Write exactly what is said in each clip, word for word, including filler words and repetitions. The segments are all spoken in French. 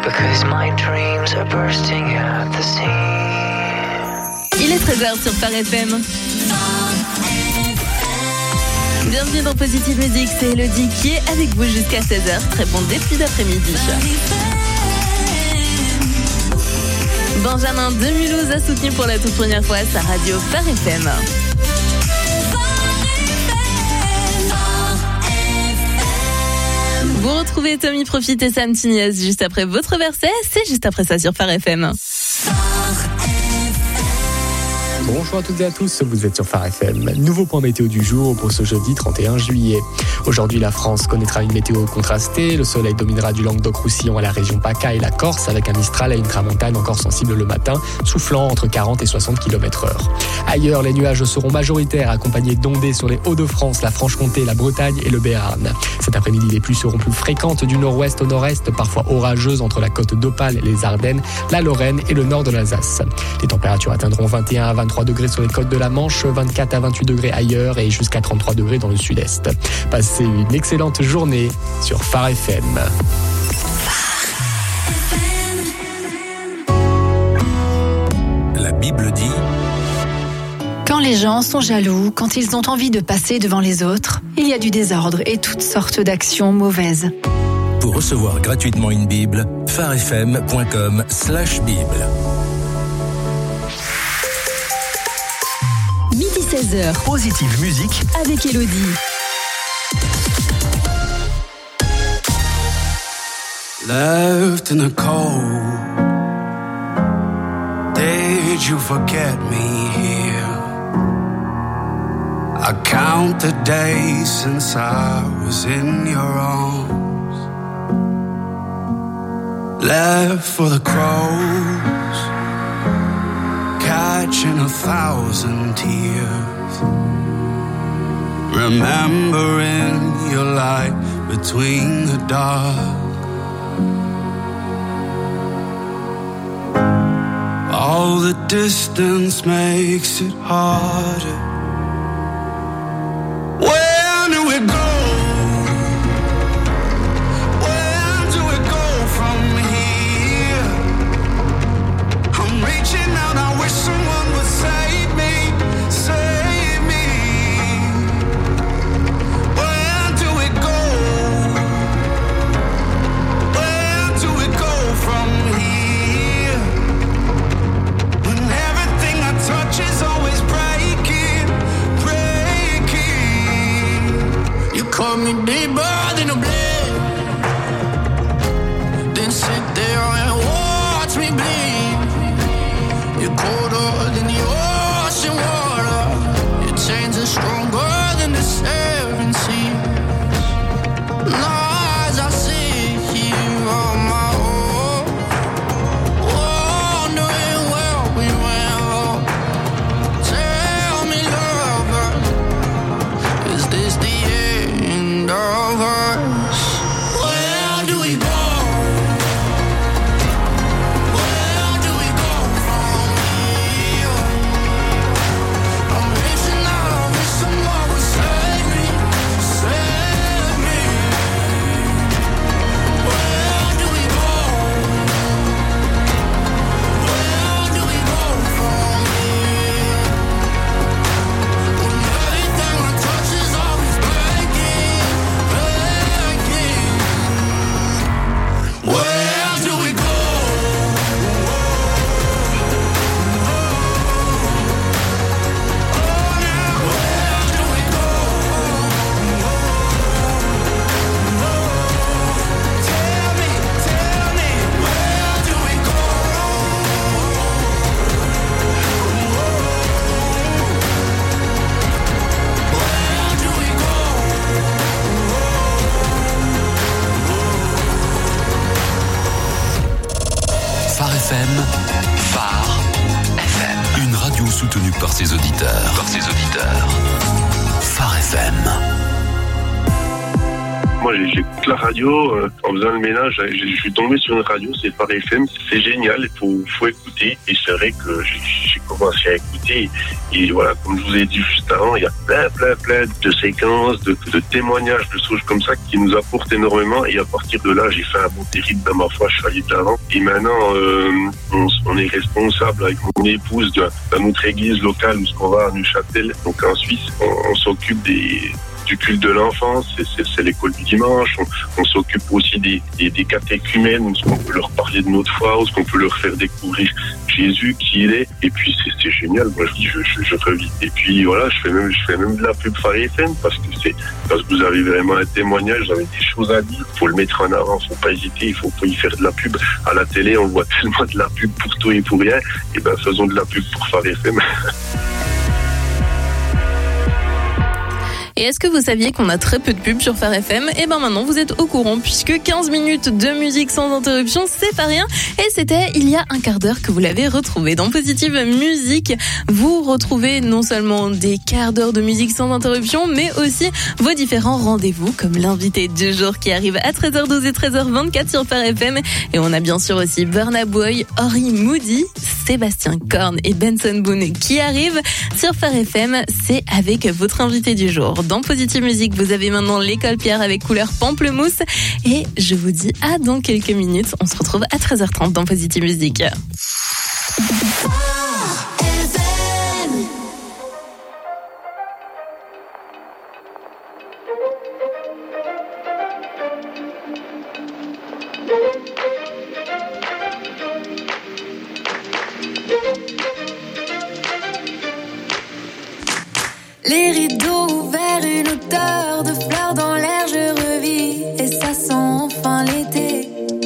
because my dreams are bursting at the seams. Il est treize heures sur Phare F M. Bienvenue dans Positive Music, c'est Elodie qui est avec vous jusqu'à seize heures. Très bon début d'après-midi. Benjamin de Mulhouse a soutenu pour la toute première fois sa radio Phare F M. Vous retrouvez Tommy Profit et Sam Tignes juste après votre verset, c'est juste après ça sur Phare F M. Bonjour à toutes et à tous, vous êtes sur Phare F M. Nouveau point météo du jour pour ce jeudi trente et un juillet. Aujourd'hui, la France connaîtra une météo contrastée. Le soleil dominera du Languedoc-Roussillon à la région PACA et la Corse, avec un Mistral et une tramontane encore sensible le matin, soufflant entre quarante et soixante kilomètres heure. Ailleurs, les nuages seront majoritaires, accompagnés d'ondées sur les Hauts-de-France, la Franche-Comté, la Bretagne et le Béarn. Cet après-midi, les pluies seront plus fréquentes du nord-ouest au nord-est, parfois orageuses entre la côte d'Opale, les Ardennes, la Lorraine et le nord de l'Alsace. Les températures atteindront vingt et un à vingt-trois degrés sur les côtes de la Manche, vingt-quatre à vingt-huit degrés ailleurs et jusqu'à trente-trois degrés dans le sud-est. Passez une excellente journée sur Phare F M. La Bible dit: quand les gens sont jaloux, quand ils ont envie de passer devant les autres, il y a du désordre et toutes sortes d'actions mauvaises. Pour recevoir gratuitement une Bible, pharefm point com slash bible. Midi seize heures. Positive Musique avec Elodie. Left in the cold, did you forget me here? I count the days since I was in your arms. Left for the crows, catching a thousand tears, remembering your light between the dark. All the distance makes it harder. Where do we go? Where do we go from here? I'm reaching out, I wish someone would save me, save me. Where do we go? Where do we go from here? When everything I touch is always breaking, breaking. You call me deeper than a blade, then sit there and watch me bleed. You're colder than the ocean water, your chains are stronger than the seven seas. Now as I sit here on my own, wondering where we went wrong. Tell me, lover, is this the end of us? Where do we go? Where do we go from here? I'm reaching out, I wish someone would save me, save me. Where do we go? Where do we go from here? When everything I touch is always breaking, breaking. Where do we go? Where do we go? Tell me, tell me, where do we go? Where do we go? Phare F M. Phare F M. Une radio soutenue par ses auditeurs. Par ses auditeurs. Phare F M. Moi, j'écoute la radio euh, en faisant le ménage. Je, je suis tombé sur une radio, c'est Phare F M. C'est génial, il faut, faut écouter. Et c'est vrai que j'ai, j'ai commencé à écouter. Et voilà, comme je vous ai dit juste avant, il y a plein, plein, plein de séquences, de, de témoignages, de choses comme ça qui nous apportent énormément. Et à partir de là, j'ai fait un bon terrible dans ma foi. Je suis allé de l'avant. Et maintenant, euh, on, on est responsable avec mon épouse de, de notre église locale où on va à Neuchâtel, donc en Suisse. On, on s'occupe des... du culte de l'enfance, c'est, c'est, c'est l'école du dimanche. On, on s'occupe aussi des, des, des catéchumènes, où on peut leur parler de notre foi, où on peut leur faire découvrir Jésus, qui il est. Et puis c'est, c'est génial. Moi je dis, je, je, je revis. Et puis voilà, je fais même, je fais même de la pub Phare F M parce que c'est parce que vous avez vraiment un témoignage, vous avez des choses à dire. Faut le mettre en avant, faut pas hésiter. Il faut, faut y faire de la pub. À la télé, on voit tellement de la pub pour tout et pour rien. Et ben faisons de la pub pour Phare F M. Et est-ce que vous saviez qu'on a très peu de pubs sur Phare F M ? Et ben maintenant vous êtes au courant puisque quinze minutes de musique sans interruption, c'est pas rien. Et c'était il y a un quart d'heure que vous l'avez retrouvé. Dans Positive Musique, vous retrouvez non seulement des quarts d'heure de musique sans interruption, mais aussi vos différents rendez-vous comme l'invité du jour qui arrive à treize heures douze et treize heures vingt-quatre sur Phare F M. Et on a bien sûr aussi Burna Boy, Ori Moody, Sébastien Korn et Benson Boone qui arrivent sur Phare F M. C'est avec votre invité du jour. Dans Positive Musique, vous avez maintenant l'école Pierre avec couleur pamplemousse. Et je vous dis à dans quelques minutes. On se retrouve à treize heures trente dans Positive Musique. Les rideaux ouverts, une odeur de fleurs dans l'air, je revis et ça sent enfin l'été.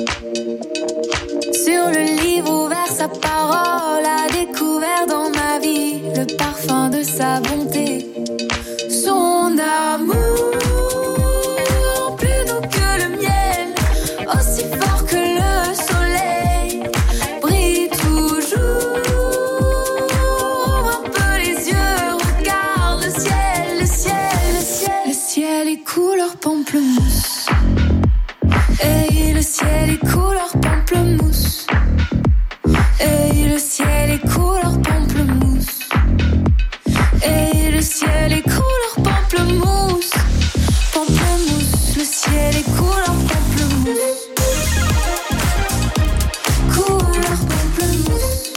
Sur le livre ouvert, sa parole a découvert dans ma vie le parfum de sa bonté. Son amour, plus doux que le miel, aussi fort que le soleil, brille toujours. Couleur pamplemousse. Et le ciel est couleur pamplemousse. Et le ciel est couleur pamplemousse. Et le ciel est couleur pamplemousse. Pamplemousse, le ciel est couleur pamplemousse. Couleur pamplemousse.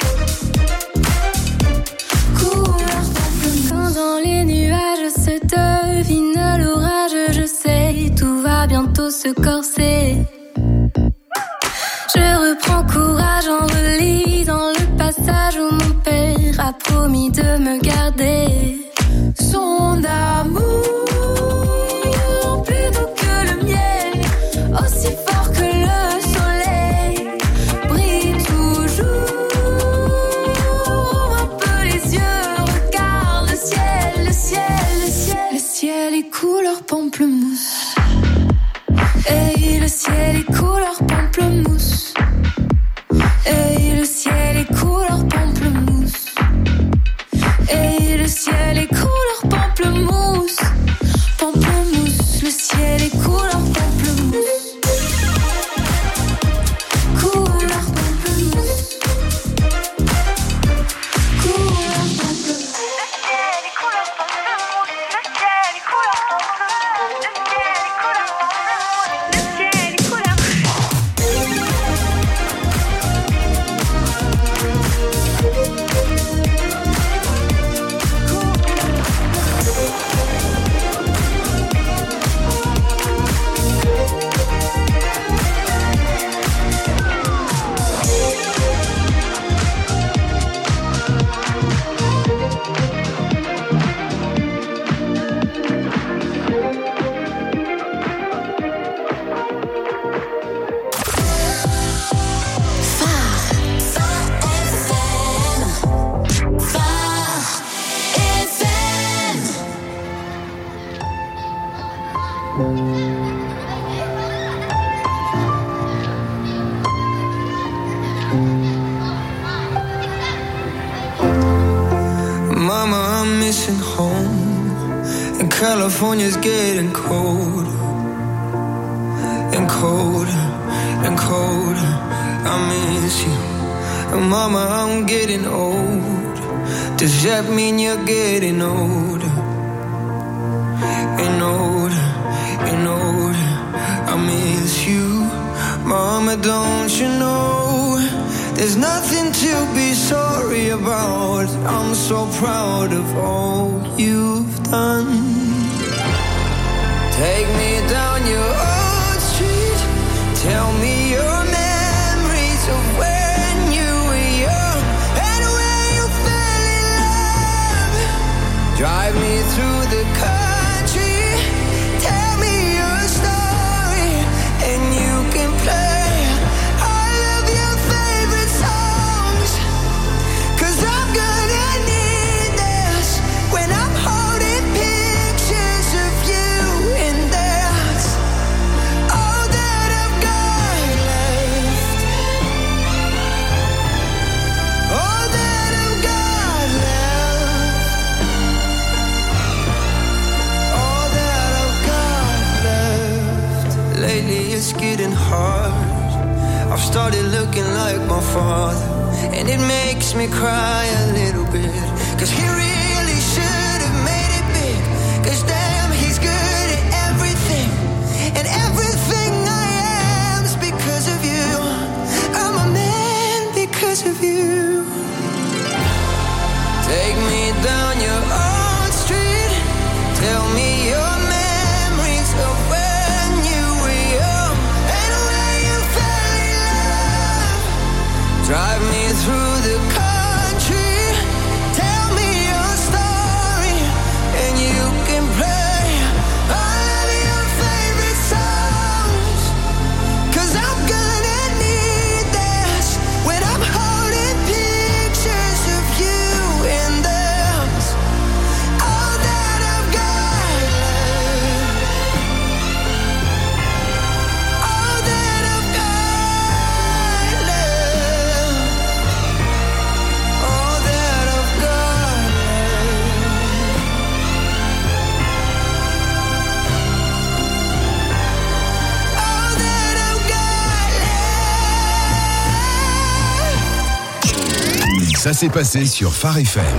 Couleur pamplemousse. Quand dans les nuages se devine l'orage, je sais, tout va bientôt se corser. Je reprends courage en relisant le passage où mon père a promis de me garder. Son amour, plus doux que le miel, aussi fort que le soleil, brille toujours. Un peu les yeux, regarde le ciel, le ciel, le ciel. Le ciel est couleur pamplemousse. Et le ciel est couleur pamplemousse. Et le ciel est couleur pamplemousse. Et le ciel est couleur pamplemousse. Pamplemousse, le ciel est couleur pamplemousse. Couleur pamplemousse. Couleur pamplemousse. Mama, I'm missing home, and California's getting cold. colder and colder. I miss you. And mama, I'm getting old. Does that mean you're getting older? And older, and older. I miss you. Mama, don't you know there's nothing to be sorry about. I'm so proud of all you've done. Take me down your old street. Tell me your memories of when you were young and when you fell in love. Drive me through the country. Tell me your story and you can play all of your favorite songs. 'Cause I'm gonna need this when I'm holding pictures of you, and that's all that I've got left. All that I've got left. All that I've got left. Lately it's getting hard. I've started looking like my father, and it makes me cry a little bit. 'Cause he really should have made it big. 'Cause damn, he's good at everything, and everything I am is because of you. I'm a man because of you. Take me down your old street. Tell me your memories of when you were young and when you fell in love. Drive me through the country. Tell me your story and you can play all of your favorite songs. 'Cause I'm gonna need this when I'm holding pictures of you, and that's all that I've got left. All that I've got left. All that I've got left. All that I've got left. Ça s'est passé sur Phare F M.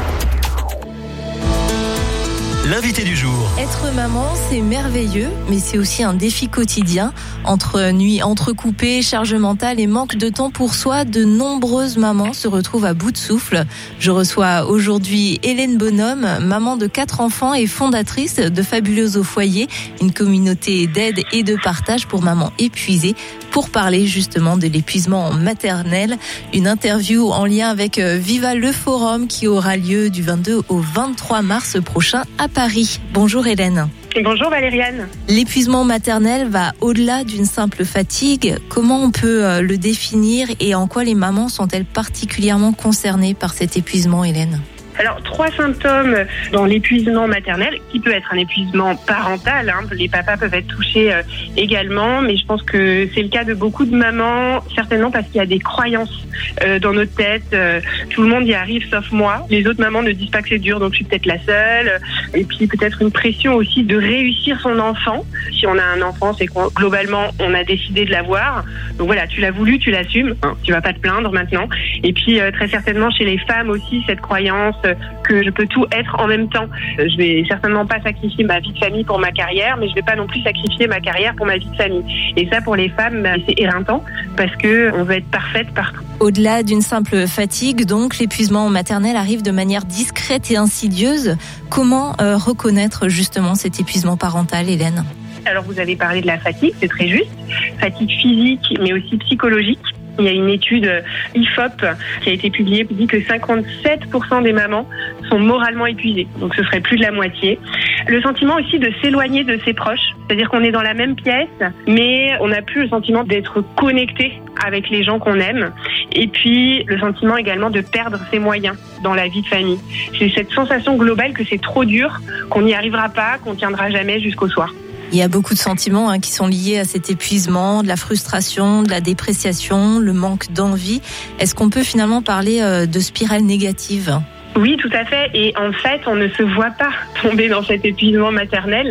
L'invité du jour. Être maman, c'est merveilleux, mais c'est aussi un défi quotidien. Entre nuits entrecoupées, charge mentale et manque de temps pour soi, de nombreuses mamans se retrouvent à bout de souffle. Je reçois aujourd'hui Hélène Bonhomme, maman de quatre enfants et fondatrice de Fabuleuse au foyer, une communauté d'aide et de partage pour mamans épuisées, pour parler justement de l'épuisement maternel. Une interview en lien avec Viva le Forum qui aura lieu du vingt-deux au vingt-trois mars prochain à Paris. Bonjour Hélène. Bonjour Valériane. L'épuisement maternel va au-delà d'une simple fatigue. Comment on peut le définir et en quoi les mamans sont-elles particulièrement concernées par cet épuisement, Hélène ? Alors, trois symptômes dans l'épuisement maternel, qui peut être un épuisement parental. Hein. Les papas peuvent être touchés euh, également, mais je pense que c'est le cas de beaucoup de mamans, certainement parce qu'il y a des croyances euh, dans notre tête. Euh, tout le monde y arrive sauf moi. Les autres mamans ne disent pas que c'est dur, donc je suis peut-être la seule. Et puis peut-être une pression aussi de réussir son enfant. Si on a un enfant, c'est que globalement, on a décidé de l'avoir. Donc voilà, tu l'as voulu, tu l'assumes. Hein. Tu vas pas te plaindre maintenant. Et puis euh, très certainement chez les femmes aussi, cette croyance que je peux tout être en même temps. Je vais certainement pas sacrifier ma vie de famille pour ma carrière, mais je vais pas non plus sacrifier ma carrière pour ma vie de famille. Et ça, pour les femmes, c'est éreintant parce que on veut être parfaite partout. Au-delà d'une simple fatigue, donc, l'épuisement maternel arrive de manière discrète et insidieuse. Comment euh, reconnaître justement cet épuisement parental, Hélène ? Alors, vous avez parlé de la fatigue, c'est très juste. Fatigue physique, mais aussi psychologique. Il y a une étude I F O P qui a été publiée qui dit que cinquante-sept pour cent des mamans sont moralement épuisées. Donc ce serait plus de la moitié. Le sentiment aussi de s'éloigner de ses proches. C'est-à-dire qu'on est dans la même pièce, mais on n'a plus le sentiment d'être connecté avec les gens qu'on aime. Et puis le sentiment également de perdre ses moyens dans la vie de famille. C'est cette sensation globale que c'est trop dur, qu'on n'y arrivera pas, qu'on tiendra jamais jusqu'au soir. Il y a beaucoup de sentiments hein, qui sont liés à cet épuisement, de la frustration, de la dépréciation, le manque d'envie. Est-ce qu'on peut finalement parler euh, de spirale négative ? Oui, tout à fait. Et en fait, on ne se voit pas tomber dans cet épuisement maternel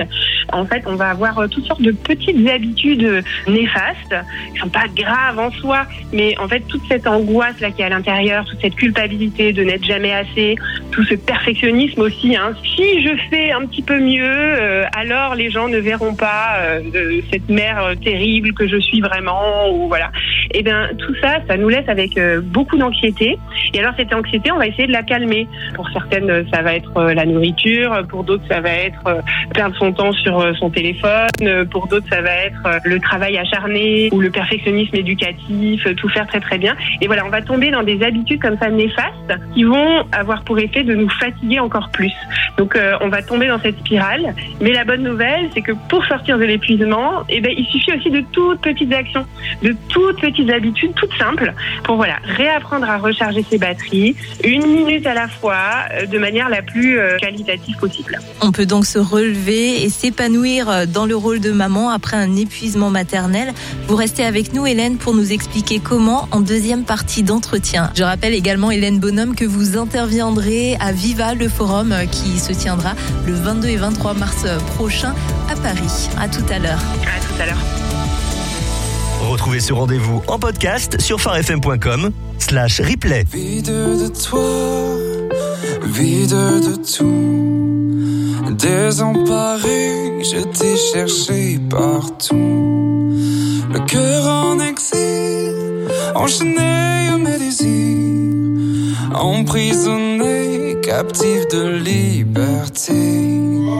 en fait, on va avoir euh, toutes sortes de petites habitudes euh, néfastes, qui sont pas graves en soi, mais en fait, toute cette angoisse là qui est à l'intérieur, toute cette culpabilité de n'être jamais assez, tout ce perfectionnisme aussi. Hein. Si je fais un petit peu mieux, euh, alors les gens ne verront pas euh, de cette mère euh, terrible que je suis vraiment, ou voilà. Et bien, tout ça, ça nous laisse avec euh, beaucoup d'anxiété. Et alors, cette anxiété, on va essayer de la calmer. Pour certaines, ça va être euh, la nourriture. Pour d'autres, ça va être euh, perdre son temps sur euh, son téléphone. Euh, pour d'autres, ça va être euh, le travail acharné ou le perfectionnisme éducatif, euh, tout faire très très bien. Et voilà, on va tomber dans des habitudes comme ça néfastes qui vont avoir pour effet de nous fatiguer encore plus. Donc, euh, on va tomber dans cette spirale. Mais la bonne nouvelle, c'est que pour sortir de l'épuisement, eh ben, il suffit aussi de toutes petites actions, de toutes petites habitudes toutes simples pour voilà réapprendre à recharger ses batteries une minute à la fois euh, de manière la plus euh, qualitative possible. On peut donc se relever et s'épanouir dans le rôle de maman après un épuisement maternel. Vous restez avec nous, Hélène, pour nous expliquer comment en deuxième partie d'entretien. Je rappelle également, Hélène Bonhomme, que vous interviendrez à Viva, le forum qui se tiendra le vingt-deux et vingt-trois mars prochain à Paris. À tout à l'heure. À tout à l'heure. Retrouvez ce rendez-vous en podcast sur pharefm.com slash replay. Vide de toi, vide de tout. Désemparé, je t'ai cherché partout. Le cœur en exil, enchaîné à mes désirs, emprisonné, captif de liberté.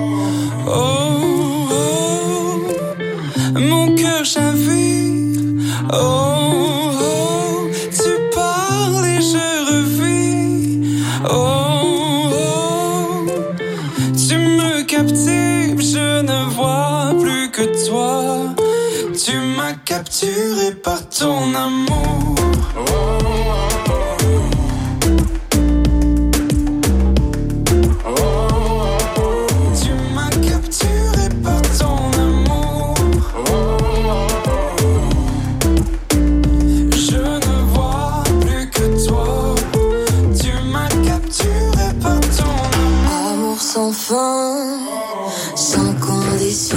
Oh, oh, mon cœur chavire. Oh, oh, tu parles et je revis. Oh, oh, tu me captives, je ne vois plus que toi. Tu m'as capturé par ton amour. Oh, oh, sans fin, sans condition,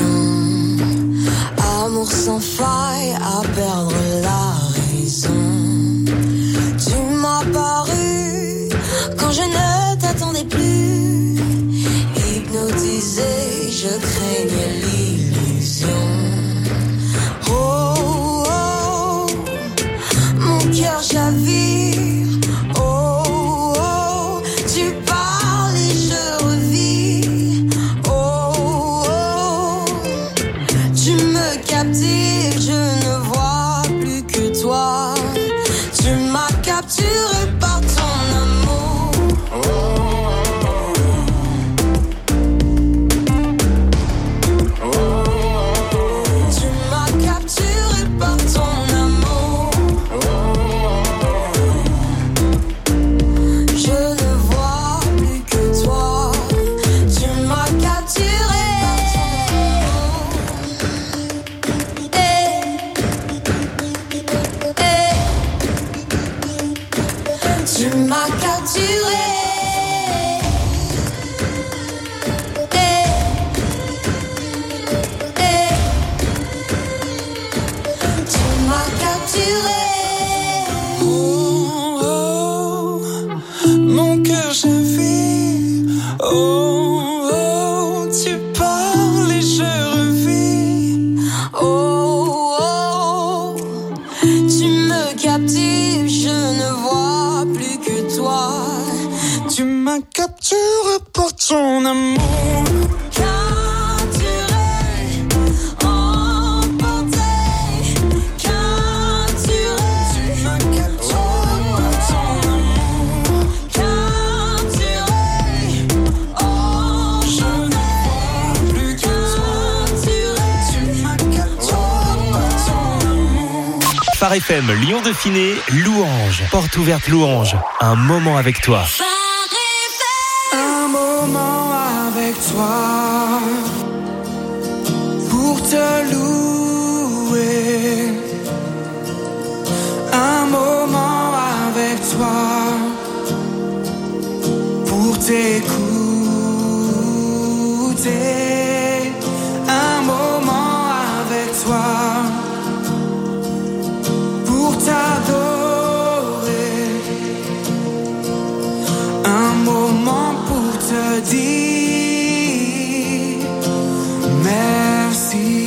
amour sans faille à perdre la raison. Tu m'as paru quand je ne t'attendais plus, hypnotisé, je craignais l'illusion. Oh, oh, mon cœur chavire. Je ne vois plus que toi. Tu m'as capturé par ton amour. Tu m'as capturé par ton amour. Je ne vois plus que toi. Tu m'as capturé. Tu m'as capturé. Hey. Hey. Tu m'as capturé. Oh, oh, mon cœur chavire. Oh, oh, tu parles et je revis. Oh, oh, tu me captives, je ne vois plus que toi. Tu m'as capturé par ton amour. Capturé, emporté, capturé. Tu m'as capturé par ton amour. Capturé, oh, Je ne vois plus que toi. Tu m'as capturé par ton amour. Phare F M, Lyon Dauphiné, Louange. Porte ouverte Louange. Un moment avec toi. Un moment avec toi pour te louer. Un moment avec toi pour t'écouter. Un dire merci.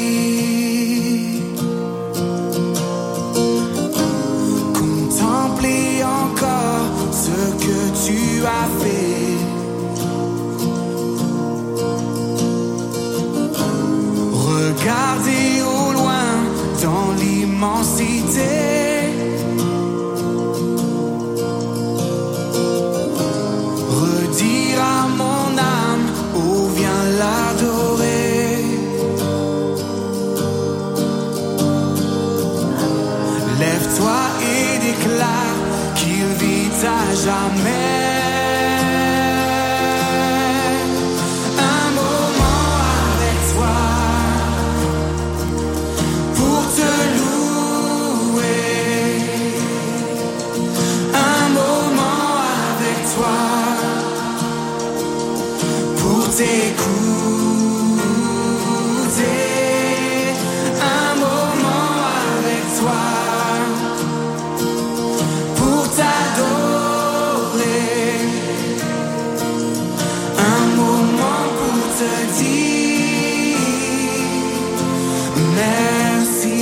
Contempler encore ce que tu as fait. Regarder au loin dans l'immensité. Redire à mon âme, oh viens l'adorer. Lève-toi et déclare qu'il vit à jamais. T'écouter un moment avec toi, pour t'adorer, un moment pour te dire merci.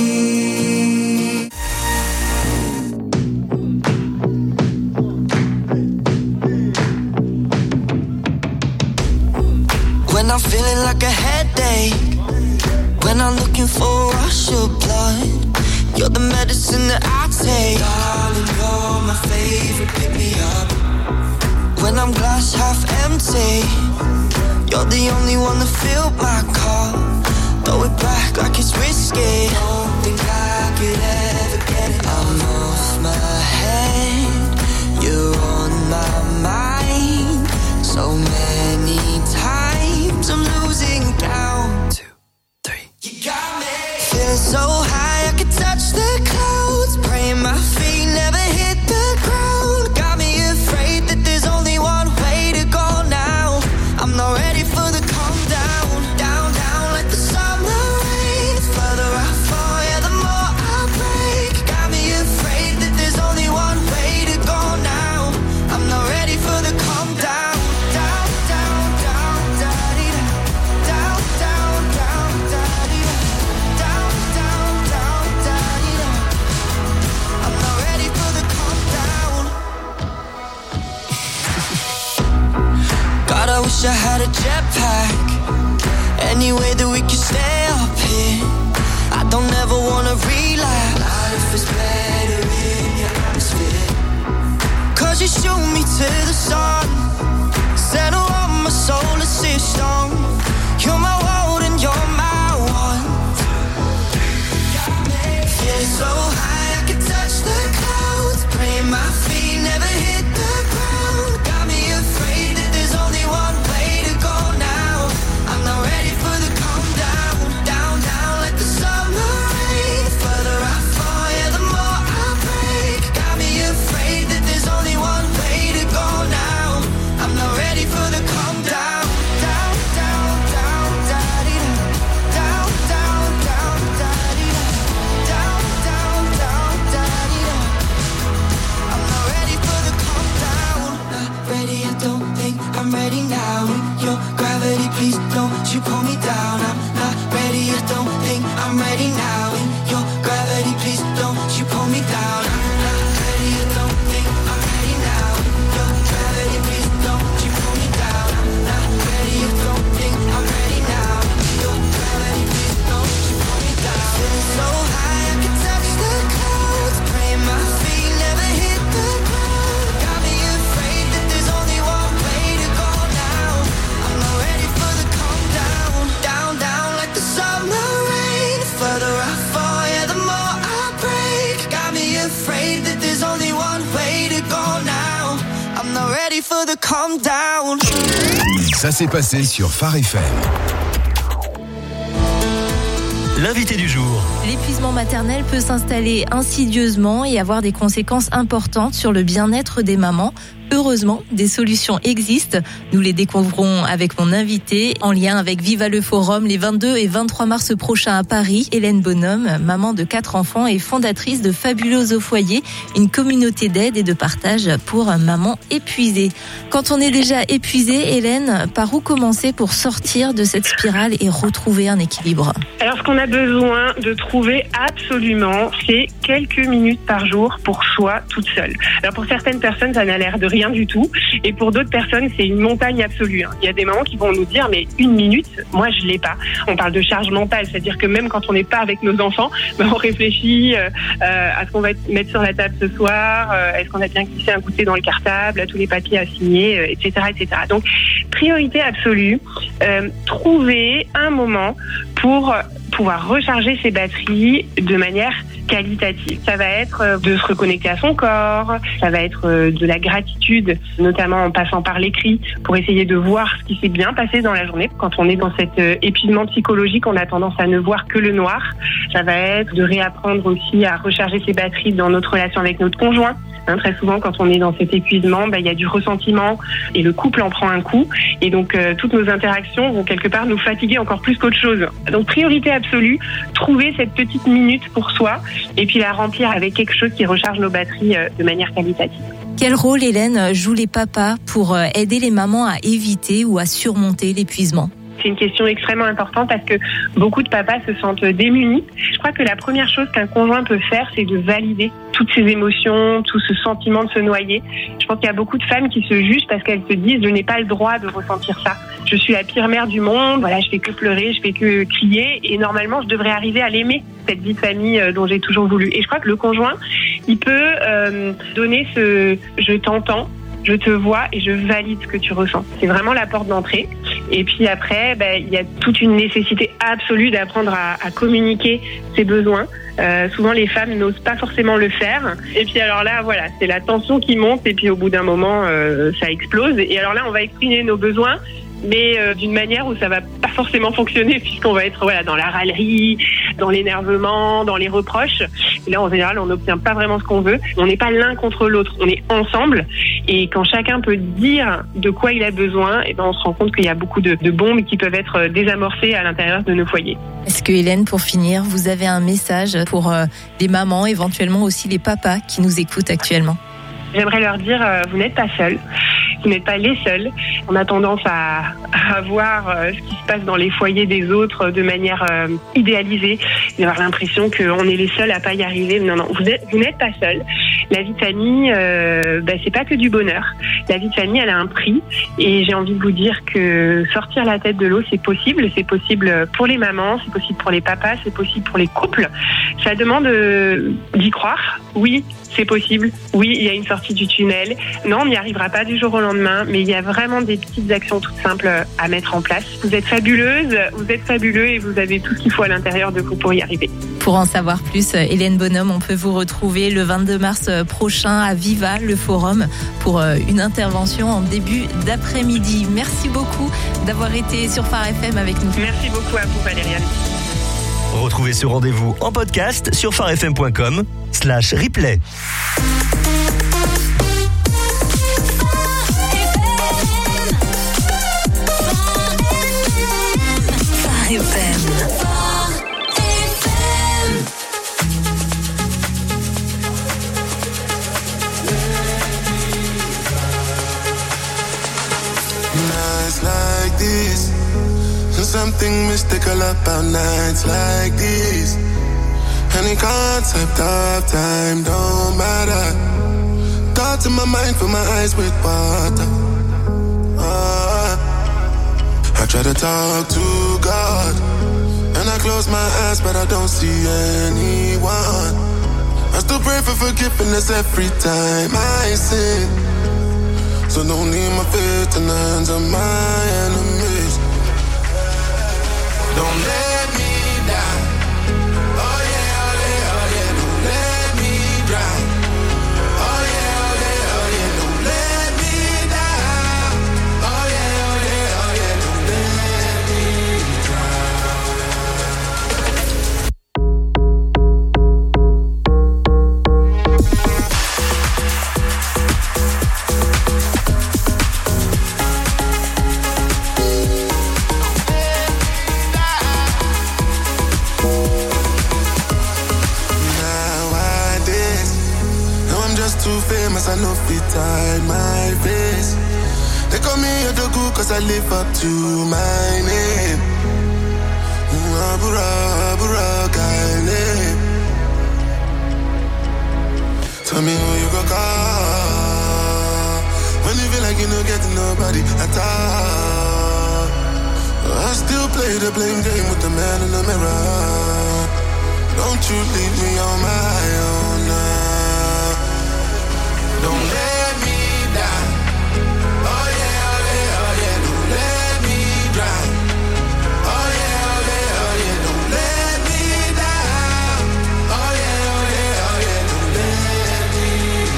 When I'm feeling like a headache, when I'm looking for a rush of blood, you're the medicine that I take. Darling, you're my favorite, pick me up. When I'm glass half empty, you're the only one to fill my cup. Throw it back like it's risky. Don't think I could ever get it. I'm off my head, you're on my mind. So many times I'm losing count. Two, three. You got me. Feeling so high I could touch the clouds. Praying my feet never hit the ground. Got me afraid that there's only one way to go now. I'm not ready for the calm down. Down, down like the summer rain. The further I fall, yeah, the more I break. Got me afraid that there's only one way to go now. I'm not ready for the calm down. I wish I had a jetpack. Any way that we could stay up here. I don't ever wanna relapse. Life is better in your atmosphere. Cause you shoot me to the sun. Settle on my solar system. You're my world and you're my one. Feeling so high I can touch the clouds. Praying my feet never hit the ground. Got me afraid that there's only one way to go now. I'm not ready for the calm down. Down, down like the summer rain. The further I fall, yeah, the more I break. Got me afraid that there's only one way to go now. I'm not ready for the calm down. Down, down, down, da-dee-da. Down, down, down, da-dee-da. Down, down, down, da-dee-da. I'm not ready for the calm down. Not ready, I don't think I'm ready now. Your gravity, please don't you pull me down. I'm not ready, I don't think I'm ready now. Your gravity, please don't you pull me down. I'm not ready, I don't think I'm ready now. Your gravity, please don't you pull me down. I'm not ready, I don't think I'm ready now. Your gravity, please don't you pull me down. Feeling so high I can touch the clouds. Praying my feet never hit the ground. Got me afraid that there's only one way to go now. I'm not ready for the calm down. Down, down like the summer rain. The further I fall, yeah, the more I break. Got me afraid that there's only one way to go now. I'm not ready for the calm down. Ça s'est passé sur Phare F M. L'invité du jour. L'épuisement maternel peut s'installer insidieusement et avoir des conséquences importantes sur le bien-être des mamans. Heureusement, des solutions existent. Nous les découvrons avec mon invité en lien avec Viva le Forum les vingt-deux et vingt-trois mars prochains à Paris. Hélène Bonhomme, maman de quatre enfants et fondatrice de Fabuleuse au foyer, une communauté d'aide et de partage pour mamans épuisées. Quand on est déjà épuisé, Hélène, par où commencer pour sortir de cette spirale et retrouver un équilibre ? Alors, ce qu'on a besoin de trouver absolument, c'est quelques minutes par jour pour soi, toute seule. Alors, pour certaines personnes, ça n'a l'air de rien du tout. Et pour d'autres personnes, c'est une montagne absolue. Il y a des mamans qui vont nous dire, mais une minute, moi, je l'ai pas. On parle de charge mentale, c'est-à-dire que même quand on n'est pas avec nos enfants, ben, on réfléchit euh, à ce qu'on va mettre sur la table ce soir, euh, est-ce qu'on a bien glissé un goûter dans le cartable, à tous les papiers à signer, euh, et cetera, et cetera. Donc, priorité absolue, euh, trouver un moment pour pouvoir recharger ses batteries de manière qualitative. Ça va être de se reconnecter à son corps, ça va être de la gratitude, notamment en passant par l'écrit, pour essayer de voir ce qui s'est bien passé dans la journée. Quand on est dans cet épuisement psychologique, on a tendance à ne voir que le noir. Ça va être de réapprendre aussi à recharger ses batteries dans notre relation avec notre conjoint. Hein, très souvent, quand on est dans cet épuisement, bah, il y a du ressentiment et le couple en prend un coup. Et donc, euh, toutes nos interactions vont quelque part nous fatiguer encore plus qu'autre chose. Donc, priorité absolue, trouver cette petite minute pour soi et puis la remplir avec quelque chose qui recharge nos batteries euh, de manière qualitative. Quel rôle, Hélène, jouent les papas pour aider les mamans à éviter ou à surmonter l'épuisement ? C'est une question extrêmement importante parce que beaucoup de papas se sentent démunis. Je crois que la première chose qu'un conjoint peut faire, c'est de valider toutes ces émotions, tout ce sentiment de se noyer. Je pense qu'il y a beaucoup de femmes qui se jugent parce qu'elles se disent « je n'ai pas le droit de ressentir ça. Je suis la pire mère du monde, voilà, je fais que pleurer, je fais que crier et normalement je devrais arriver à l'aimer, cette vie de famille dont j'ai toujours voulu ». Et je crois que le conjoint, il peut euh, donner ce « je t'entends ». Je te vois et je valide ce que tu ressens. C'est vraiment la porte d'entrée. Et puis après, ben, il y a toute une nécessité absolue d'apprendre à, à communiquer ses besoins. Euh, souvent, les femmes n'osent pas forcément le faire. Et puis alors là, voilà, c'est la tension qui monte et puis au bout d'un moment, euh, ça explose. Et alors là, on va exprimer nos besoins, mais euh, d'une manière où ça va pas forcément fonctionner puisqu'on va être voilà dans la râlerie, dans l'énervement, dans les reproches. Et là, en général, on n'obtient pas vraiment ce qu'on veut. On n'est pas l'un contre l'autre, on est ensemble. Et quand chacun peut dire de quoi il a besoin, et ben on se rend compte qu'il y a beaucoup de, de bombes qui peuvent être désamorcées à l'intérieur de nos foyers. Est-ce que Hélène, pour finir, vous avez un message pour euh, les mamans, éventuellement aussi les papas qui nous écoutent actuellement ? J'aimerais leur dire, euh, vous n'êtes pas seuls. Vous n'êtes pas les seuls. On a tendance à, à voir euh, ce qui se passe dans les foyers des autres de manière euh, idéalisée, d'avoir l'impression qu'on est les seuls à pas y arriver. Non, non, vous, êtes, vous n'êtes pas seuls. La vie de famille, euh, bah, c'est pas que du bonheur. La vie de famille, elle a un prix. Et j'ai envie de vous dire que sortir la tête de l'eau, c'est possible. C'est possible pour les mamans, c'est possible pour les papas, c'est possible pour les couples. Ça demande euh, d'y croire. Oui, c'est possible. Oui, il y a une sortie du tunnel. Non, on n'y arrivera pas du jour au lendemain, mais il y a vraiment des petites actions toutes simples à mettre en place. Vous êtes fabuleuse, vous êtes fabuleux et vous avez tout ce qu'il faut à l'intérieur de vous pour y arriver. Pour en savoir plus, Hélène Bonhomme, on peut vous retrouver le vingt-deux mars prochain à Viva le Forum pour une intervention en début d'après-midi. Merci beaucoup d'avoir été sur Phare F M avec nous. Merci beaucoup à vous, Valériane. Retrouvez ce rendez-vous en podcast sur pharefm point com slash replay. Nights like this, there's something mystical about nights like this. Any concept of time don't matter. Thoughts in my mind, fill my eyes with water. Uh, I try to talk to God, and I close my eyes, but I don't see anyone. I still pray for forgiveness every time I sin. So don't leave my faith in the hands of my enemies. Don't let me die. Oh yeah, oh yeah, oh yeah. Don't let me drown. Oh yeah, oh yeah, oh yeah. Don't let me die. Oh yeah, oh yeah, oh yeah. Don't let me drown. famous, I know fit hide my face. They call me Odogu cause I live up to my name. Abura, Abura, Kaine. Tell me who you go call when you feel like you don't get nobody at all. I still play the blame game with the man in the mirror. Don't you leave me on my own now. Don't let me down. Oh yeah, oh yeah, oh yeah. Don't let me drown. Oh yeah, oh yeah, oh yeah. Don't let me down. Oh yeah, oh yeah, oh yeah. Don't let me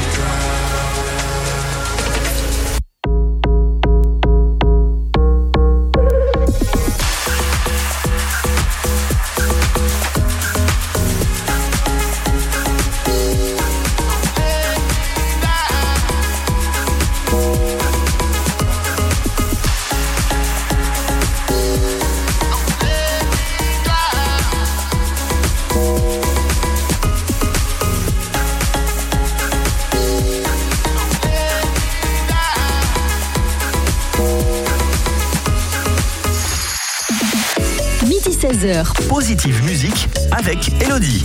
seize heures. Positive musique avec Elodie.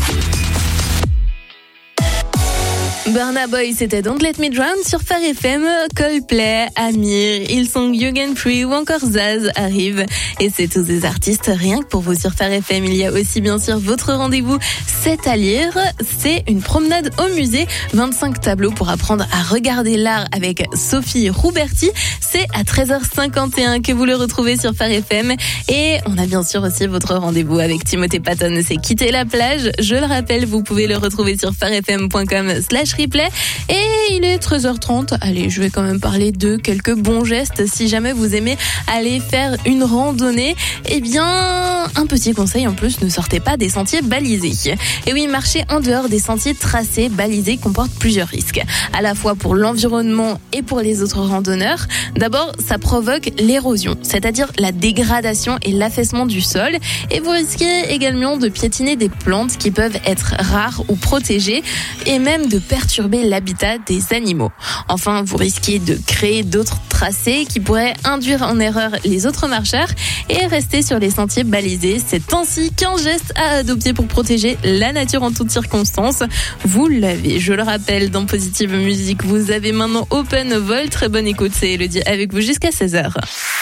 Burna Boy, c'était Don't Let Me Drown sur Phare F M, Coldplay, Amir, Hillsong, Young Free ou encore Zaz arrivent. Et c'est tous des artistes rien que pour vous sur Phare F M. Il y a aussi bien sûr votre rendez-vous C'est à lire. C'est une promenade au musée, vingt-cinq tableaux pour apprendre à regarder l'art avec Sophie Rouberti. C'est à treize heures cinquante et un que vous le retrouvez sur Phare F M. Et on a bien sûr aussi votre rendez-vous avec Timothée Patton. C'est Quitter la plage. Je le rappelle, vous pouvez le retrouver sur farfm point com slash replay. Et il est treize heures trente. Allez, je vais quand même parler de quelques bons gestes. Si jamais vous aimez aller faire une randonnée, eh bien, un petit conseil en plus, ne sortez pas des sentiers balisés. Et oui, marcher en dehors des sentiers tracés, balisés, comporte plusieurs risques. À la fois pour l'environnement et pour les autres randonneurs. D'abord, ça provoque l'érosion, c'est-à-dire la dégradation et l'affaissement du sol. Et vous risquez également de piétiner des plantes qui peuvent être rares ou protégées et même de perturber l'habitat des animaux. Enfin, vous risquez de créer d'autres tracés qui pourraient induire en erreur les autres marcheurs et rester sur les sentiers balisés. C'est ainsi qu'un geste à adopter pour protéger la nature en toutes circonstances. Vous l'avez, je le rappelle, dans Positive Musique, vous avez maintenant Open Vol. Très bonne écoute, c'est Elodie avec vous jusqu'à seize heures.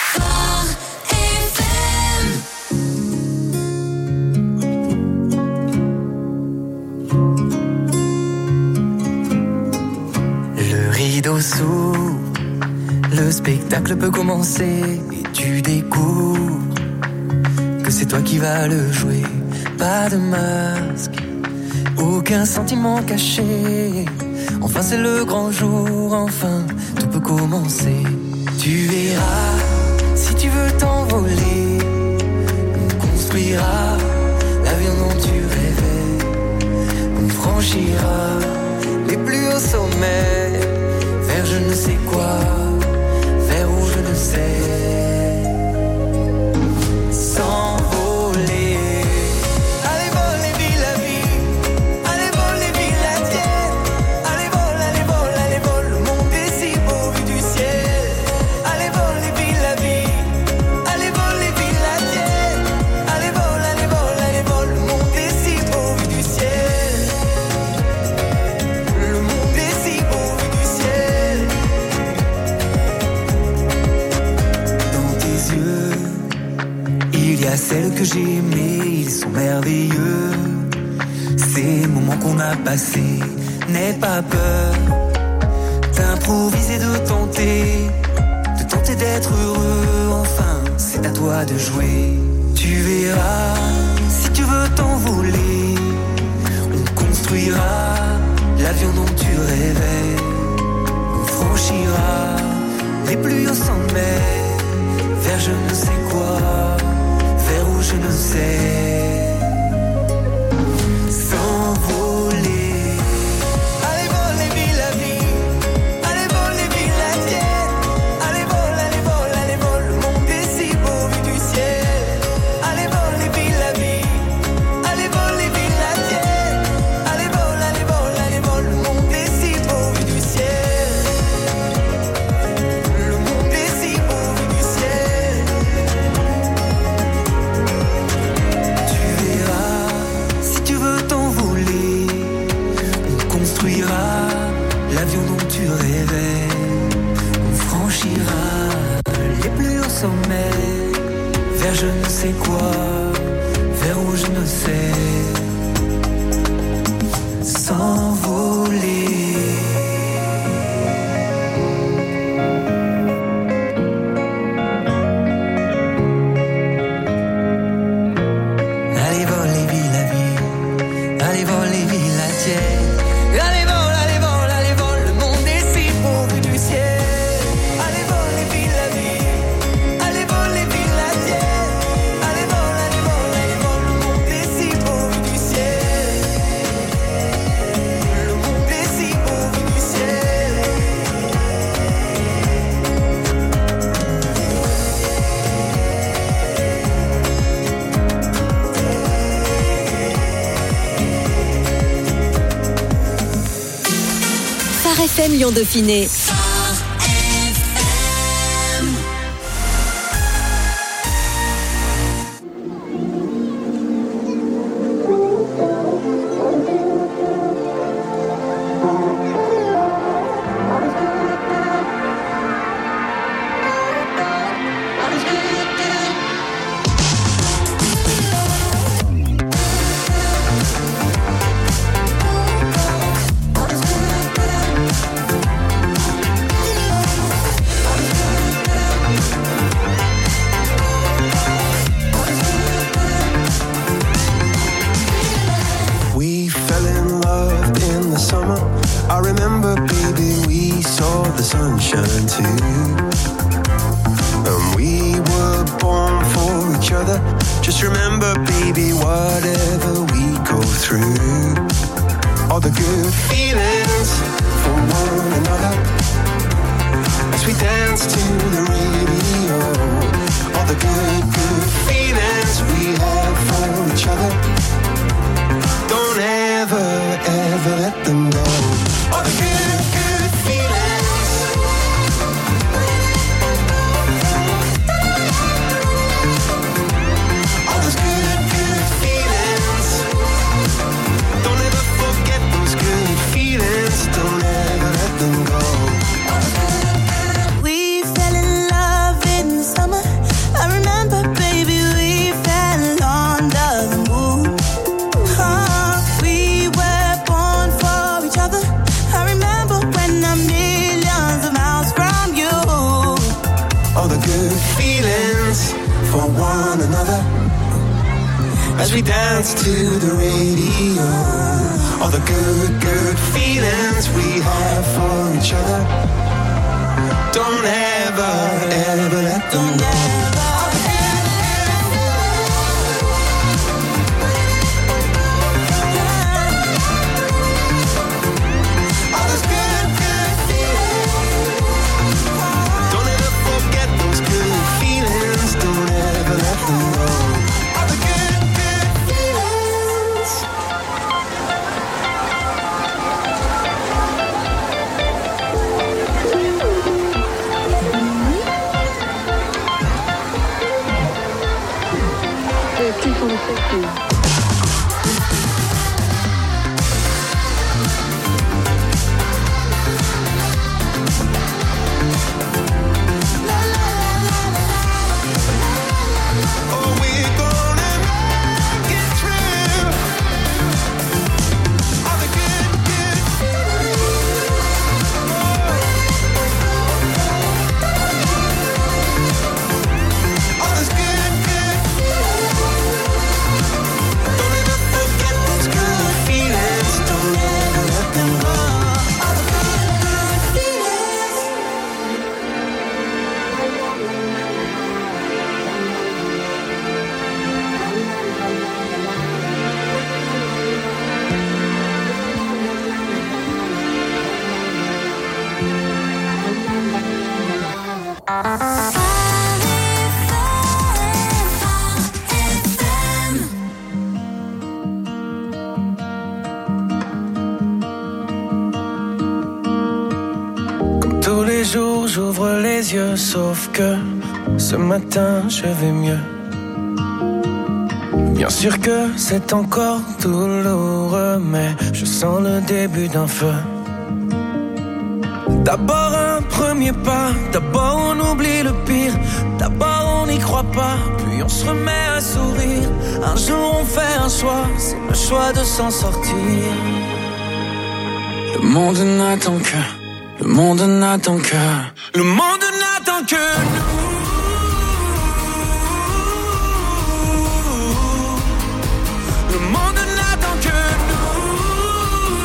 Le rideau s'ouvre, le spectacle peut commencer et tu découvres que c'est toi qui vas le jouer. Pas de masque, aucun sentiment caché. Enfin c'est le grand jour, enfin tout peut commencer. Tu verras, si tu veux t'envoler, on construira l'avion dont tu rêvais. On franchira les plus hauts sommets, vers je ne sais quoi, vers où je ne sais. S'envoler. Allez vol et vis la vie, allez vol et vis la tienne. Allez vol, allez vol, allez vol, le monde est si beau vu du ciel. Allez vol et vis la vie, allez vol et vis la tienne. Allez vol, allez vol, allez vol, le monde est si beau vu du ciel. Le monde est si beau vu du ciel. Dans tes yeux, il y a celles que j'ai aimées, ils sont merveilleux. Ces moments qu'on a passés, n'aie pas peur d'improviser, de tenter, de tenter d'être heureux. Enfin, c'est à toi de jouer. Tu verras, si tu veux t'envoler, on construira l'avion dont tu rêvais. On franchira les plus hauts sommets, vers je ne sais quoi, vers où je ne sais. S'envoler. Allez vol et vis la vie, allez vol et vis la tienne. Allez vol, allez vol, allez vol, le monde est si beau vu du ciel. Allez vol et vis la vie, allez vol et vis la tienne. Allez vol, allez vol, allez vol, le monde est si beau vu du ciel. tu rêvais. On franchira les plus hauts sommets, vers je ne sais quoi, vers où je ne sais, s'envoler. Allez vol et vis la vie, allez vol et vis la tienne. Allez vol, allez vol, allez vol, le monde est si beau vu du ciel. Allez vol et vis la vie, allez vol et vis la tienne. Allez vol, allez vol, allez vol, le monde est si beau vu du ciel. Le monde est si beau vu du ciel. Phare F M Lyon Dauphiné. We fell in love in the summer. I remember, baby, we saw the sunshine too. And we were born for each other. Just remember, baby, whatever we go through, all the good feelings for one another, as we dance to the radio. All the good, good feelings we have for each other, don't ever, ever let them go. All the good, good feelings. All those good, good feelings. Don't ever forget those good feelings. Don't ever let them go. We fell in love in the summer. I remember, baby, we fell under the moon. Oh, we were born for each other. I remember when I'm millions of miles from you. All the good feelings for one another, as we dance to the radio. All the good, good feelings we have for each other, don't ever, ever let them go. All those good, good feelings. Don't ever forget those good feelings. Don't ever let them go. All the good, good feelings. Oh, we're gonna make it through. All the good, good feelings. All those good, good feelings. Don't ever forget those good feelings. Don't ever let them go. All the good, good feelings. Comme tous les jours, j'ouvre les yeux, sauf que ce matin, je vais mieux. Bien sûr que c'est encore douloureux, mais je sens le début d'un feu. D'abord un premier pas, d'abord on oublie le pire, d'abord on n'y croit pas, puis on se remet à sourire. Un jour on fait un choix, c'est le choix de s'en sortir. Le monde n'attend que, le monde n'attend que, le monde n'attend que nous. Le monde n'attend que nous.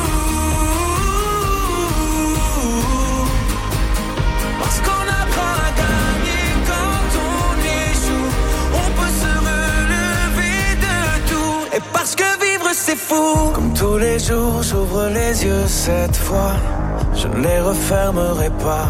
Parce qu'on apprend à gagner quand on échoue. On peut se relever de tout. Et parce que vivre c'est fou. Comme tous les jours j'ouvre les yeux cette fois. Je ne les refermerai pas.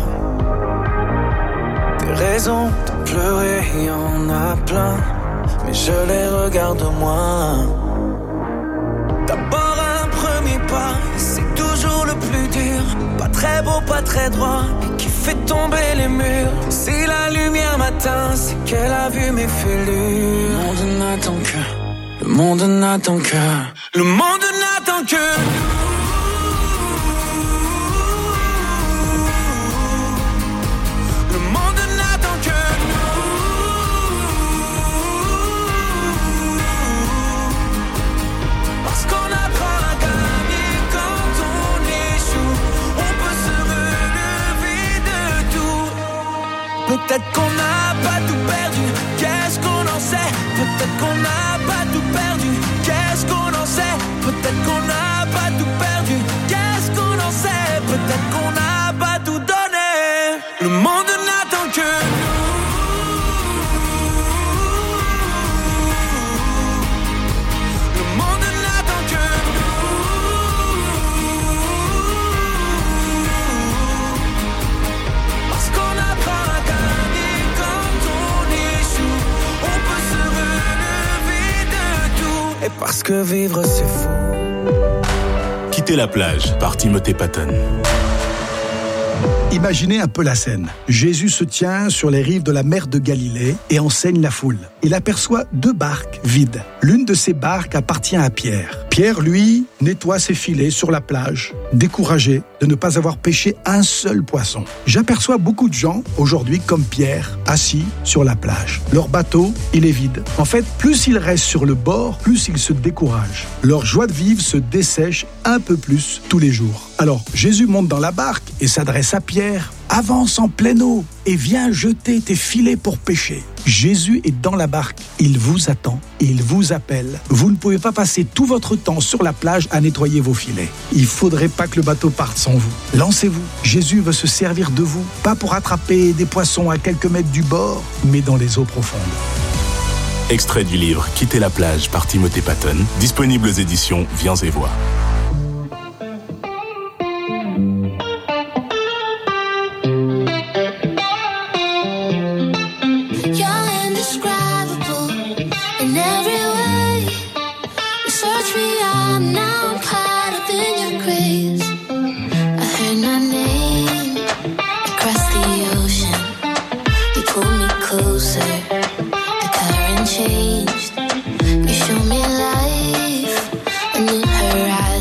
Des raisons de pleurer, il y en a plein. Mais je les regarde moins. D'abord un premier pas, c'est toujours le plus dur. Pas très beau, pas très droit, mais qui fait tomber les murs. Si la lumière m'atteint, c'est qu'elle a vu mes fêlures. Le monde n'attend que, le monde n'attend que, le monde n'attend que nous. Le monde n'attend que parce qu'on apprend à gagner quand on échoue. On peut se relever de tout. Peut-être qu'on n'a pas tout perdu, qu'est-ce qu'on en sait? Peut-être qu'on n'a pas tout perdu, qu'est-ce qu'on en sait? Peut-être qu'on n'a pas tout perdu, qu'est-ce qu'on en sait? Peut-être qu'on n'a pas tout donné. Le monde n'attend que nous. Et parce que vivre c'est fou. Quitter la plage par Timothée Patton. Imaginez un peu la scène. Jésus se tient sur les rives de la mer de Galilée et enseigne la foule. Il aperçoit deux barques vides. L'une de ces barques appartient à Pierre. Pierre, lui, nettoie ses filets sur la plage, découragé de ne pas avoir pêché un seul poisson. J'aperçois beaucoup de gens, aujourd'hui, comme Pierre, assis sur la plage. Leur bateau, il est vide. En fait, plus ils restent sur le bord, plus ils se découragent. Leur joie de vivre se dessèche un peu plus tous les jours. Alors, Jésus monte dans la barque et s'adresse à Pierre. Avance en pleine eau et viens jeter tes filets pour pêcher. Jésus est dans la barque. Il vous attend et il vous appelle. Vous ne pouvez pas passer tout votre temps sur la plage à nettoyer vos filets. Il faudrait pas que le bateau parte sans vous. Lancez-vous. Jésus veut se servir de vous, pas pour attraper des poissons à quelques mètres du bord, mais dans les eaux profondes. Extrait du livre Quitter la plage par Timothée Patton, disponible aux éditions Viens et Vois. Changed. You show me life, a new horizon.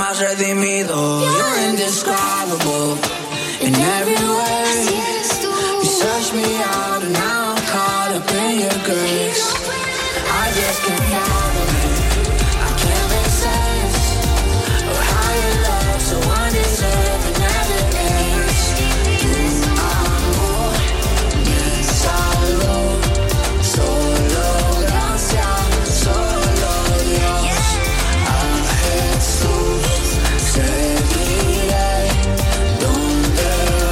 más redimido. You're indescribable in every way. You search me out and now I'm caught up in your grace. I just can't fathom it. I can't make sense of how your love so undeserved never ends. Tu amor, mi salud, solo gracias, solo Dios. A Jesús seguiré donde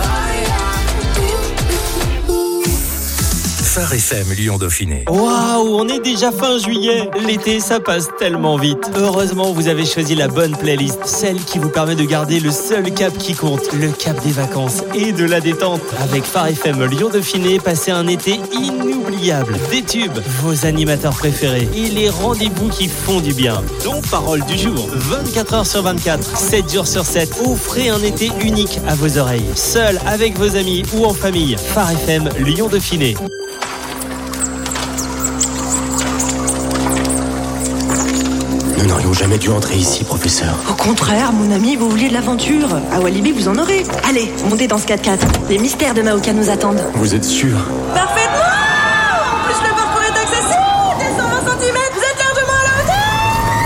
vaya. Phare F M Lyon Dauphiné. Waouh, on est déjà fin juillet. L'été, ça passe tellement vite. Heureusement, vous avez choisi la bonne playlist, celle qui vous permet de garder le seul cap qui compte, le cap des vacances et de la détente. Avec Phare F M Lyon Dauphiné, passez un été inoubliable. Des tubes, vos animateurs préférés et les rendez-vous qui font du bien. Donc, parole du jour, vingt-quatre heures sur vingt-quatre, sept jours sur sept. Offrez un été unique à vos oreilles, seul, avec vos amis ou en famille. Phare F M Lyon Dauphiné. Nous n'aurions jamais dû entrer ici, professeur. Au contraire, mon ami, vous vouliez de l'aventure. À Walibi, vous en aurez. Allez, montez dans ce quatre-quatre. Les mystères de Maoka nous attendent. Vous êtes sûr? Parfaitement! En plus, le parcours est accessible. deux cent vingt centimètres, vous êtes largement à la hauteur.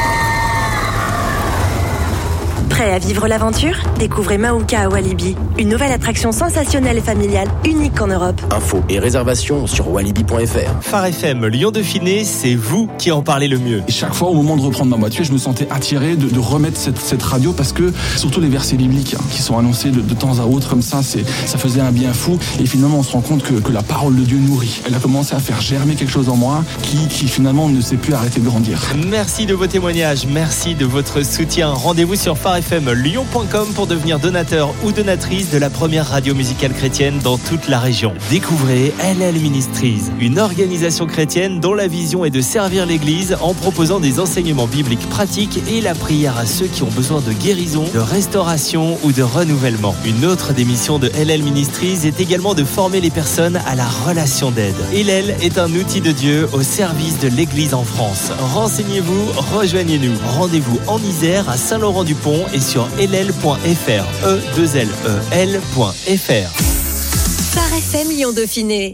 Prêt à vivre l'aventure? Découvrez Maoka à Walibi. Une nouvelle attraction sensationnelle et familiale, unique en Europe. Infos et réservations sur walibi point f r. Phare F M Lyon Dauphiné, c'est vous qui en parlez le mieux. Et chaque fois, au moment de reprendre ma voiture, je me sentais attiré de, de remettre cette, cette radio parce que, surtout les versets bibliques hein, qui sont annoncés de, de temps à autre comme ça, c'est, ça faisait un bien fou. Et finalement, on se rend compte que, que la parole de Dieu nourrit. Elle a commencé à faire germer quelque chose en moi qui, qui finalement ne s'est plus arrêté de grandir. Merci de vos témoignages, merci de votre soutien. Rendez-vous sur phare f m lyon point com pour devenir donateur ou donatrice de la première radio musicale chrétienne dans toute la région. Découvrez L L Ministries, une organisation chrétienne dont la vision est de servir l'Église en proposant des enseignements bibliques pratiques et la prière à ceux qui ont besoin de guérison, de restauration ou de renouvellement. Une autre des missions de L L Ministries est également de former les personnes à la relation d'aide. L L est un outil de Dieu au service de l'Église en France. Renseignez-vous, rejoignez-nous. Rendez-vous en Isère, à Saint-Laurent-du-Pont et sur l l point f r. e deux l e l point f r. Phare F M Lyon Dauphiné.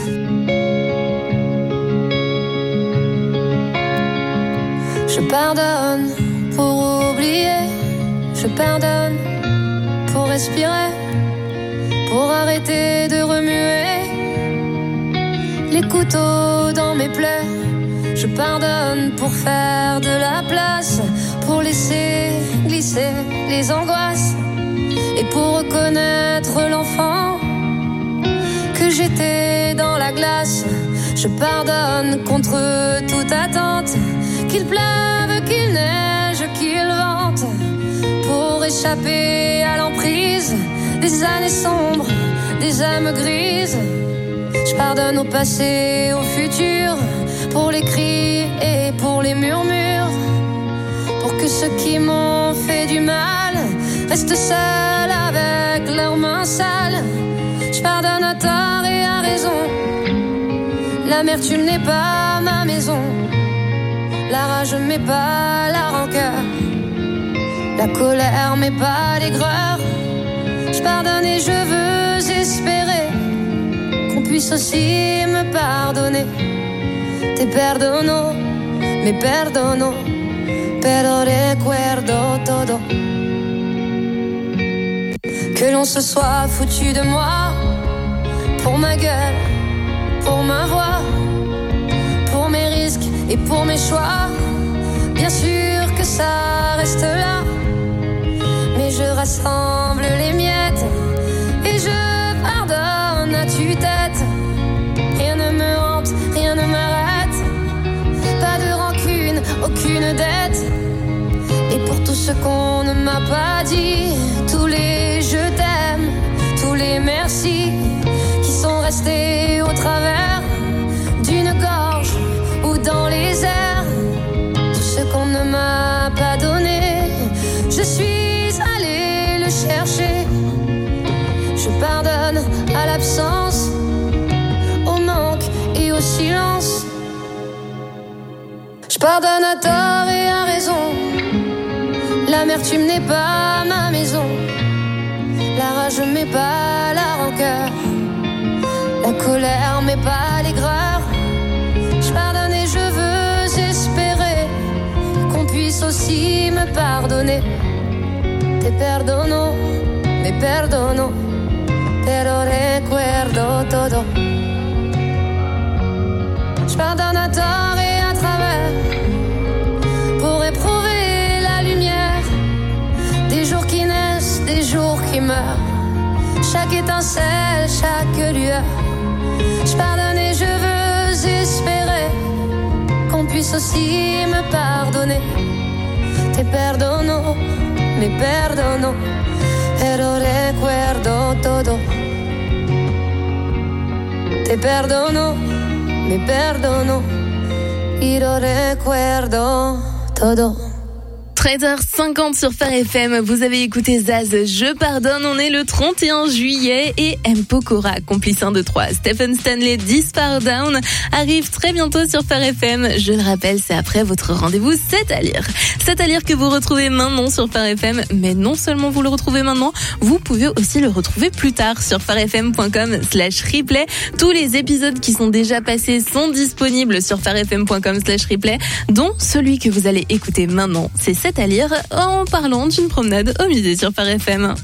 Je pardonne pour oublier, je pardonne pour respirer, pour arrêter de remuer les couteaux dans mes plaies. Je pardonne pour faire de la place, pour laisser glisser les angoisses et pour reconnaître l'enfant que j'étais dans la glace. Je pardonne contre toute attente, qu'il pleuve, qu'il neige, qu'il vente, pour échapper à l'emprise des années sombres, des âmes grises. Je pardonne au passé, au futur, pour les cris et pour les murmures, pour que ceux qui m'ont fait du mal restent seuls avec leurs mains sales. Je pardonne à tort et à raison, l'amertume n'est pas ma maison, la rage m'est pas la rancœur, la colère m'est pas l'aigreur. Je pardonne et je veux espérer qu'on puisse aussi me pardonner. Te perdono, me perdono, pero recuerdo todo. Que l'on se soit foutu de moi, pour ma gueule, pour ma voix, pour mes risques et pour mes choix. Bien sûr que ça reste là, mais je rassemble les miettes et je pardonne à tue-tête. Rien ne me hante, rien ne m'arrête. Pas de rancune, aucune dette. Et pour tout ce qu'on ne m'a pas dit, tous les je t'aime, tous les merci qui sont restés au travers d'une gorge ou dans les airs. Tout ce qu'on ne m'a pas donné, je suis allée le chercher. Je pardonne à l'absence, au manque et au silence. Je pardonne à tort et à raison, L'amertume n'est pas ma maison. La rage m'est pas la rancœur. La colère m'est pas l'aigreur. Je pardonne et je veux espérer qu'on puisse aussi me pardonner. Te perdono, me perdono, pero recuerdo todo. Je pardonne à tort et à travers pour éprouver la lumière des jours qui naissent, des jours qui meurent. Chaque étincelle, chaque lueur. Je pardonne et je veux espérer qu'on puisse aussi me pardonner. Te perdono, me perdono, pero recuerdo todo. Te perdono, me perdono, y lo recuerdo todo. treize heures cinquante sur Phare F M, vous avez écouté Zaz, Je pardonne, on est le trente et un juillet et M. Pokora, complice un, deux, trois, Stephen Stanley, This Far Down, arrive très bientôt sur Phare F M. Je le rappelle, c'est après votre rendez-vous C'est à lire. C'est à lire que vous retrouvez maintenant sur Phare F M, mais non seulement vous le retrouvez maintenant, vous pouvez aussi le retrouver plus tard sur pharefm.com slash replay. Tous les épisodes qui sont déjà passés sont disponibles sur pharefm.com slash replay, dont celui que vous allez écouter maintenant, c'est C'est à lire en parlant d'une promenade au musée sur Phare F M.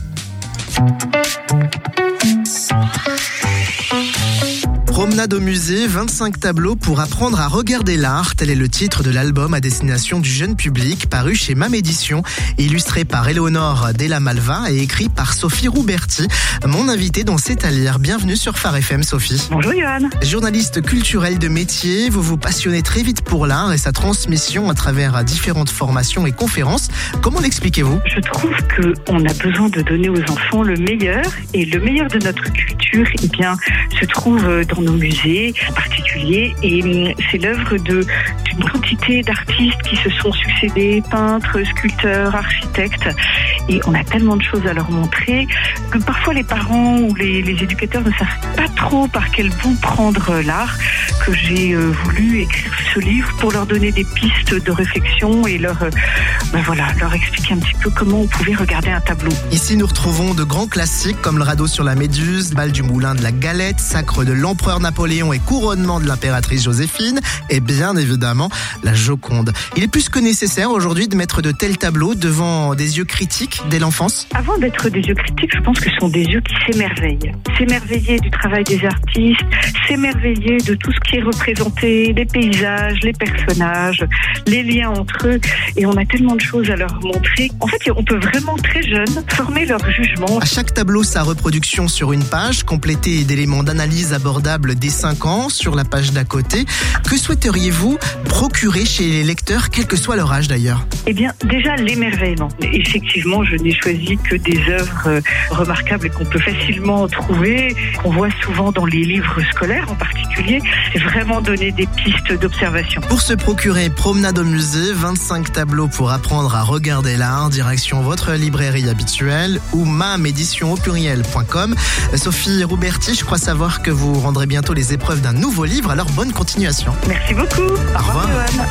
Promenade au musée, vingt-cinq tableaux pour apprendre à regarder l'art. Tel est le titre de l'album à destination du jeune public, paru chez Mam Édition, illustré par Éléonore Della Malva et écrit par Sophie Rouberti, mon invitée dans C'est à lire. Bienvenue sur Phare F M, Sophie. Bonjour Johan. Journaliste culturelle de métier, vous vous passionnez très vite pour l'art et sa transmission à travers différentes formations et conférences. Comment l'expliquez-vous ? Je trouve qu'on a besoin de donner aux enfants le meilleur, et le meilleur de notre culture, eh bien, se trouve dans nos musées en particulier, et c'est l'œuvre de, d'une quantité d'artistes qui se sont succédés, peintres, sculpteurs, architectes, et on a tellement de choses à leur montrer que parfois les parents ou les, les éducateurs ne savent pas trop par quel bout prendre l'art, que j'ai euh, voulu écrire ce livre pour leur donner des pistes de réflexion et leur, euh, ben voilà, leur expliquer un petit peu comment on pouvait regarder un tableau. Ici nous retrouvons de grands classiques comme le radeau sur la Méduse, Bal du Moulin de la Galette, Sacre de l'Empereur Napoléon et couronnement de l'impératrice Joséphine, et bien évidemment la Joconde. Il est plus que nécessaire aujourd'hui de mettre de tels tableaux devant des yeux critiques dès l'enfance. Avant d'être des yeux critiques, je pense que ce sont des yeux qui s'émerveillent. S'émerveiller du travail des artistes, s'émerveiller de tout ce qui est représenté, les paysages, les personnages, les liens entre eux, et on a tellement de choses à leur montrer. En fait, on peut vraiment très jeune former leur jugement. À chaque tableau, sa reproduction sur une page, complétée d'éléments d'analyse abordables dès cinq ans sur la page d'à côté. Que souhaiteriez-vous procurer chez les lecteurs, quel que soit leur âge d'ailleurs ? Eh bien, déjà l'émerveillement. Effectivement, je n'ai choisi que des œuvres remarquables qu'on peut facilement trouver, qu'on voit souvent dans les livres scolaires en particulier. C'est vraiment donner des pistes d'observation. Pour se procurer Promenade au musée, vingt-cinq tableaux pour apprendre à regarder l'art, direction votre librairie habituelle ou mam édition au pluriel point com. Sophie Rouberti, je crois savoir que vous rendrez bientôt les épreuves d'un nouveau livre, alors bonne continuation. Merci beaucoup. Au revoir. Johan.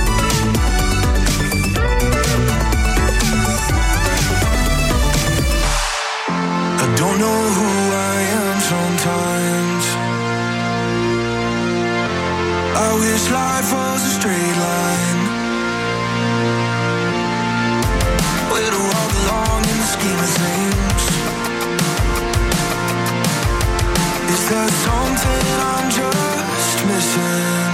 I don't know who I am sometimes. I wish life was a straight line. Where do I belong in the scheme of things? Is there something I'm just missing?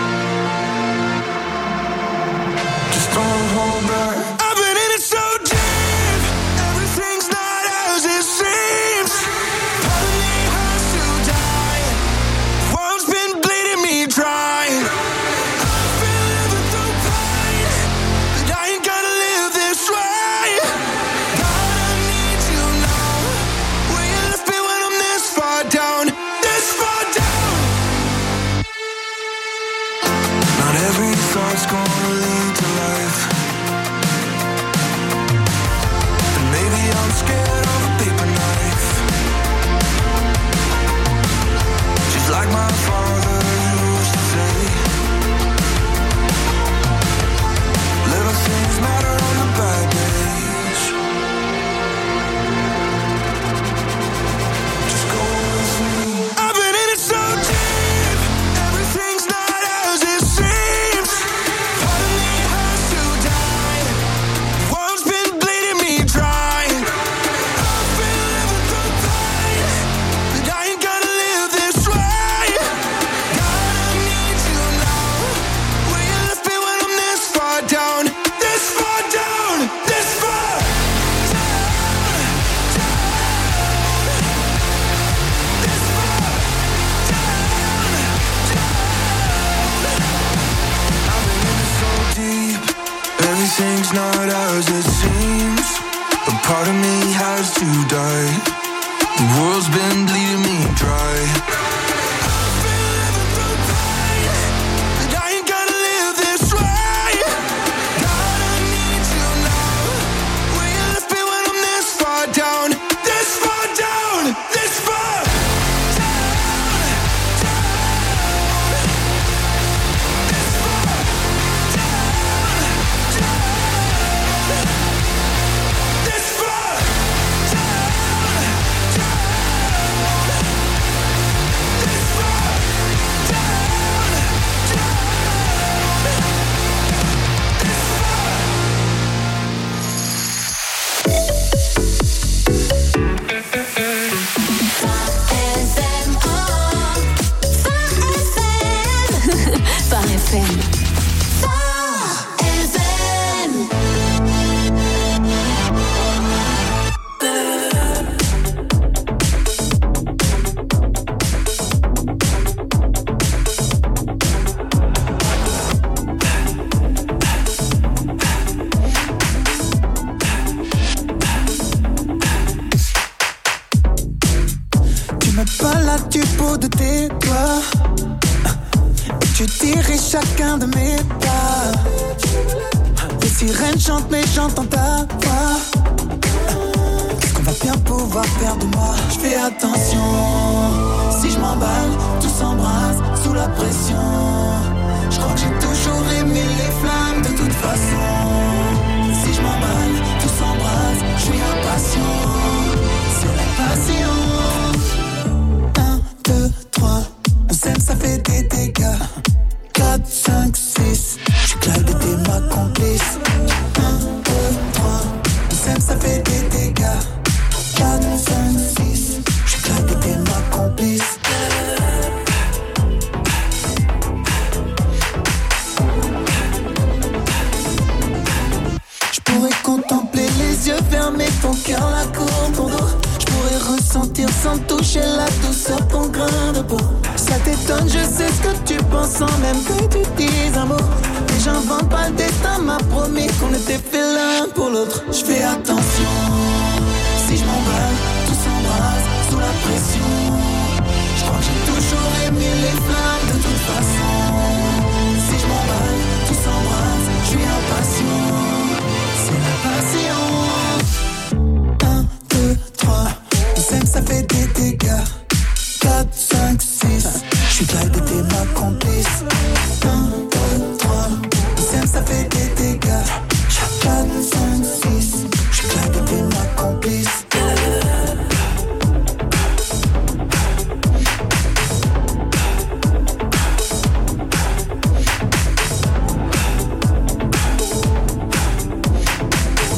Just don't hold back. I've been in it so deep, everything's not as it seems. Part of me has to die. World's been bleeding me dry. I've been living through pain, but I ain't gonna live this way. God, I need you now. Will you lift me when I'm this far down? This far down. as it seems. A part of me has to die. The world's been bleeding me dry. Down, this far down, this far down, down, this far down, down, this far down, down, this far down, Phare F M. Tu me balades du bout de tes doigts et tu diriges chacun de mes pas. Les sirènes chantent mais j'entends ta voix. Est-ce qu'on va bien pouvoir faire de moi? Je fais attention. Si je m'emballe, tout s'embrasse sous la pression. Je crois que j'ai toujours aimé les flammes de toute façon. Si je m'emballe, tout s'embrasse, je suis impatient. C'est la passion. On s'aime, ça fait des dégâts. Quatre, cinq, six. J'suis Clyde et t'es ma complice. Un, deux, trois. On s'aime, ça fait des dégâts. Quatre, cinq, six. J'suis Clyde et t'es ma complice. J'pourrais contempler les yeux fermés, ton cœur, la cour, ton dos. J'pourrais ressentir sans toucher la douceur, ton grain de peau. Ça t'étonne, je sais ce que tu penses sans même que tu dises un mot. Mais j'invente pas le destin, m'a promis qu'on était fait l'un pour l'autre. Je fais attention.